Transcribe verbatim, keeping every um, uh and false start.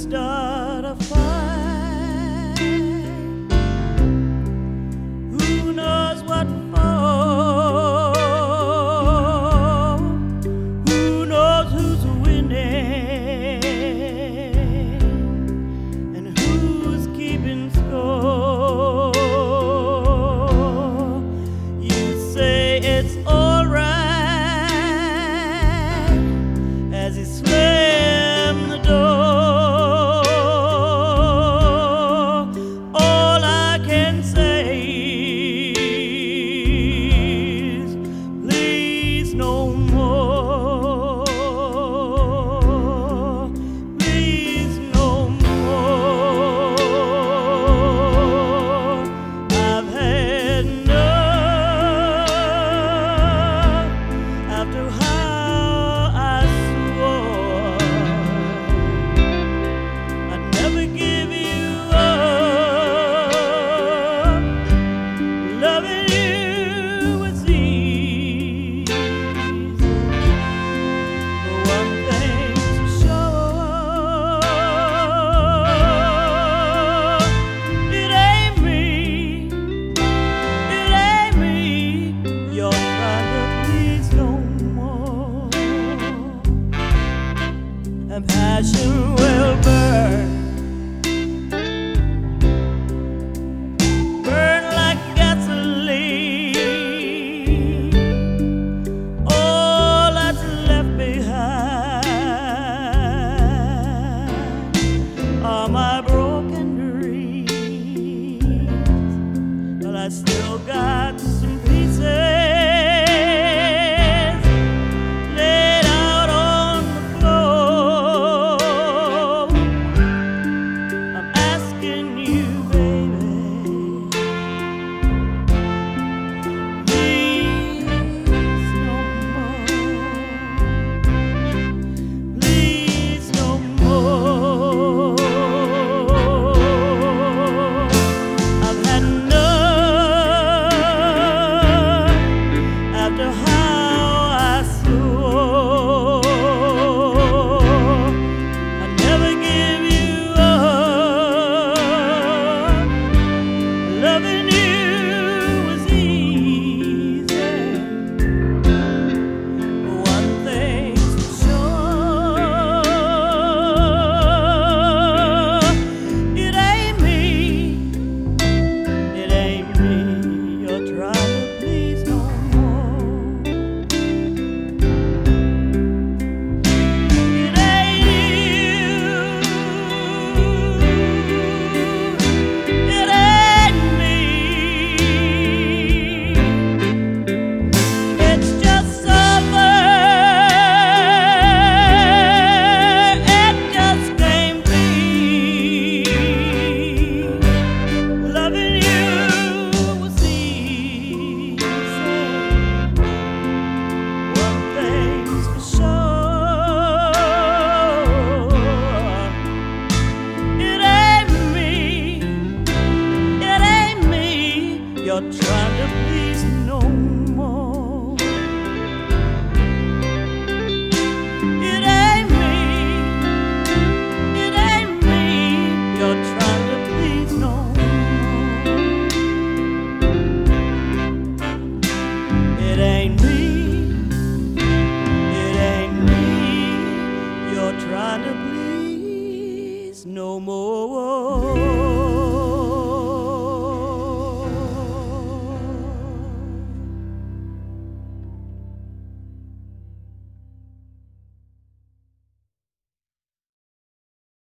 start a fight. Who knows what for? Who knows who's winning and who's keeping score? You say it's all right as he slammed the door. All I can say is, please no more. Please no more. I've had enough after how I swore I'd never give you up. Loving you was easy. But one thing's for sure, it ain't me, it ain't me you're trying to please no more. And passion will burn, burn like gasoline. All that's left behind are my broken dreams. But I still got some pieces laid out on the floor. I'm asking you, baby, please no more. Please no more. I've had enough after how I swore I'd never give you up. Loving you was easy. One thing's for sure, it ain't me, it ain't me you're trying to please no more. It ain't you, it ain't me. It's just summer, it just can't be. Loving you was easy. One thing's for sure, it ain't me, it ain't me you're trying to please no more. It ain't me, it ain't me you're trying to please no more. It ain't me, it ain't me you're trying to please no more.